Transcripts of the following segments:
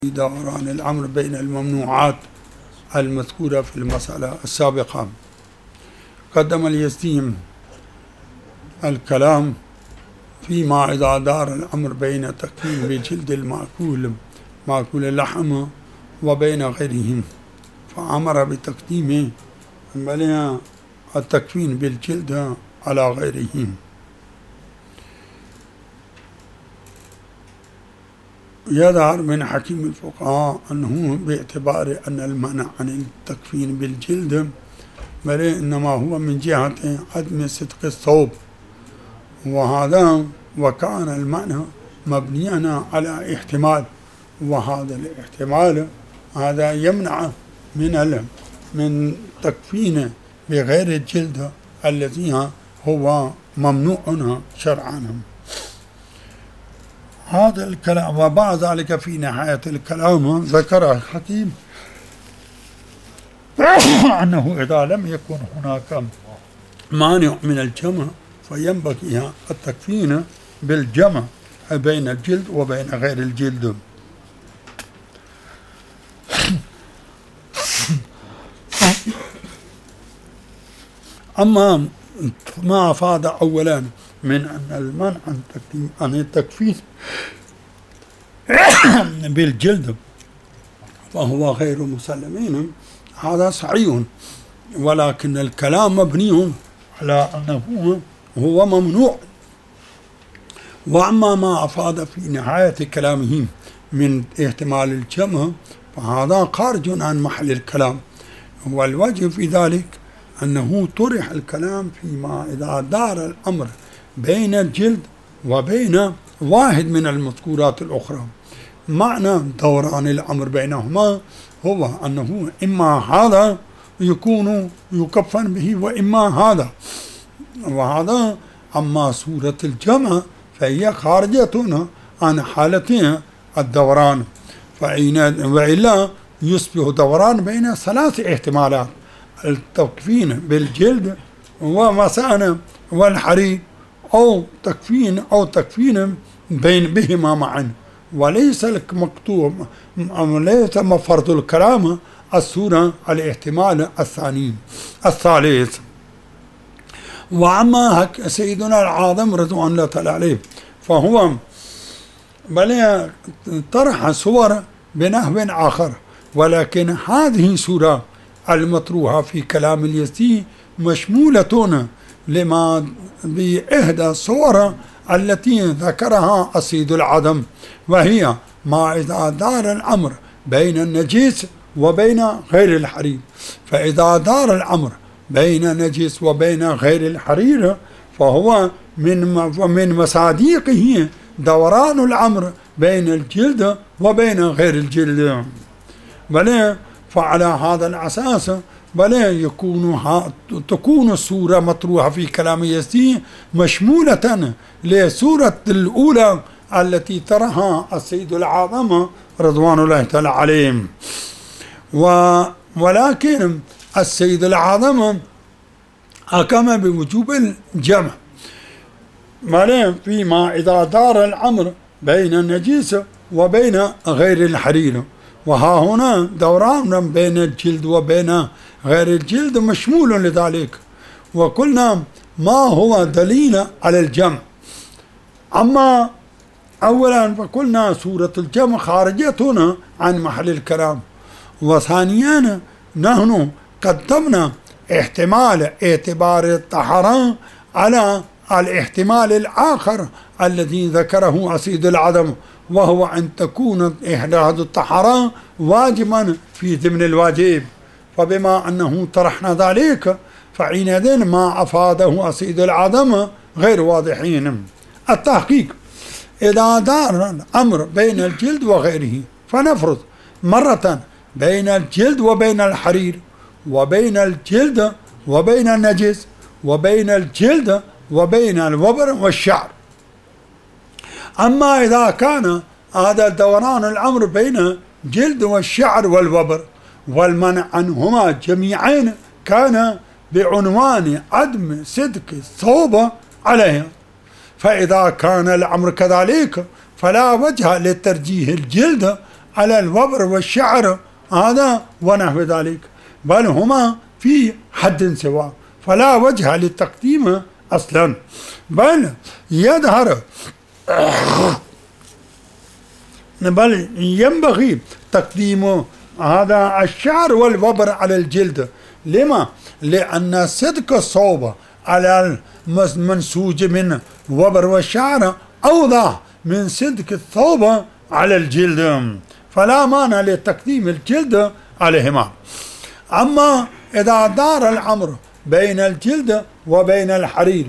دوران الأمر بين الممنوعات المذكورة في المسألة السابقة. قدم اليزدي الكلام فيما إذا دار الأمر بين تكفين بجلد مأكول اللحم وبين غيرهم، فأمر بتقديم التكفين بالجلد على غيرهم. يظهر من حكيم الفقهاء أنه باعتبار أن المنع عن التكفين بالجلد بل إنما هو من جهة عدم صدق الثوب، وكان المعنى مبنيا على احتمال، وهذا الاحتمال هذا يمنع من تكفين بغير الجلد الذي هو ممنوع شرعا. هذا الكلام. وبعد ذلك في نهاية الكلام ذكر الحكيم أنه إذا لم يكن هناك مانع من الجمع فينبغي التكفين بالجمع بين الجلد وبين غير الجلد. أما ما أفاد أولا من أن المنع عن التكفين بالجلد فهو غير مسلمين، هذا صحيح، ولكن الكلام مبني على أنه هو ممنوع. وأما ما أفاد في نهاية كلامه من احتمال الجمع فهذا خارج عن محل الكلام، والوجه في ذلك أنه طرح الكلام فيما إذا دار الأمر بين الجلد وبين واحد من المذكورات الأخرى. معنى دوران الأمر بينهما هو أنه إما هذا يكون يكفن به وإما هذا، وهذا. أما صورة الجمع فهي خارجة عن حالة الدوران، وإلا يصبح دوران بين ثلاث احتمالات: التكفين بالجلد ومثلا والحرير، أو تكفين بهما معا. وليس المكتوب ليس مفرد الكلام الصورة الاحتمال الثالث. وأما سيدنا العاظم رضوان الله تعالى عليه فهو بل طرح صور بنحو آخر، ولكن هذه الصورة المطروحة في كلام اليزدي مشمولة لما بإحدى الصور التي ذكرها السيد العظم، وهي ما إذا دار الأمر بين النجيس وبين غير الحرير. فإذا دار الأمر بين النجيس وبين غير الحرير فهو من مصادقه دوران الأمر بين الجلد وبين غير الجلد. بل فعلى هذا الأساس تكون الصورة مطروحة في كلام اليزدي مشمولة للصورة الأولى التي ترها السيد العاظم رضوان الله تعالى عليه. ولكن السيد العاظم حكم بوجوب الجمع فيما إذا دار الأمر بين النجيس وبين غير الحرير، وها هنا دوران بين الجلد وبين غير الجلد مشمول لذلك. وقلنا ما هو دليل على الجمع. أما أولا فقلنا صورة الجمع خارجة عن محل الكلام، وثانيا نحن قدمنا احتمال اعتبار الطهارة على الاحتمال الآخر الذي ذكره السيد العظم، وهو أن تكون إحداث الطهارة واجبا في ضمن الواجب. فبما أنه طرحنا ذلك فحينئذ ما أفاده السيد العظم غير واضحين. التحقيق: إذا دار الأمر بين الجلد وغيره، فنفرض مرة بين الجلد وبين الحرير، وبين الجلد وبين النجس، وبين الجلد وبين الوبر والشعر. أما إذا كان هذا دوران الأمر بين جلد والشعر والوبر والمنع عنهما جميعين كان بعنوان عدم صدق الثوب عليها، فإذا كان الأمر كذلك فلا وجه لترجيح الجلد على الوبر والشعر هذا ونحو ذلك، بل هما في حد سواء، فلا وجه للتقديم أصلا، بل ينبغي تقديم هذا الشعر والوبر على الجلد. لما؟ لأن صدق الصوب على المنسوج من وبر والشعر أوضح من صدق الثوب على الجلد، فلا مانع لتقديم الجلد عليهما. أما إذا دار الأمر بين الجلد وبين الحرير،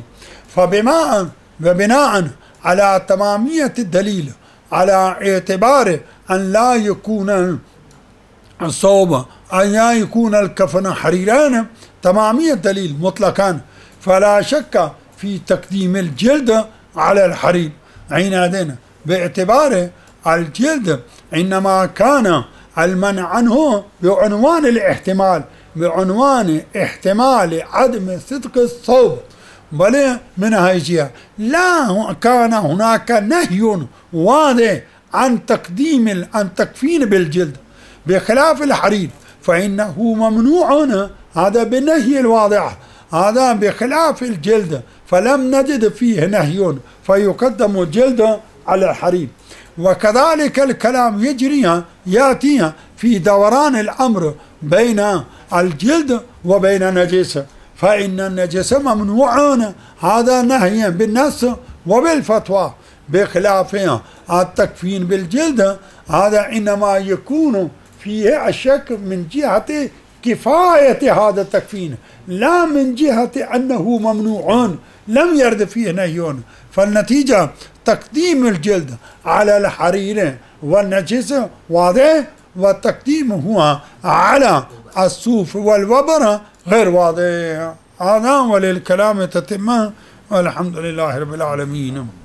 فبناء على تمامية الدليل على اعتبار أن لا يكون الصوب أن لا يكون الكفن حريران، تمامية الدليل مطلقا، فلا شك في تقديم الجلد على الحرير حينئذ، باعتبار الجلد إنما كان المنع عنه بعنوان الاحتمال، بعنوان احتمال عدم صدق الصوب، بل من هذه لا كان هناك نهي واضح عن تقديم تكفين بالجلد، بخلاف الحرير فإنه ممنوع، هذا بالنهي الواضح، هذا بخلاف الجلد فلم نجد فيه نهي فيقدم الجلد على الحرير. وكذلك الكلام يأتي في دوران الأمر بين الجلد وبين النجس، فإن النجس ممنوع، هذا نهي بالنص وبالفتوى، بخلاف التكفين بالجلد هذا إنما يكون فيه الشك من جهة كفاية هذا التكفين، لا من جهة أنه ممنوع لم يرد فيه نهي. فالنتيجة تقديم الجلد على الحرير والنجس واضح، والتقديم هو على الصوف والوبر غير واضح. هذا وللكلام تتمة، والحمد لله رب العالمين.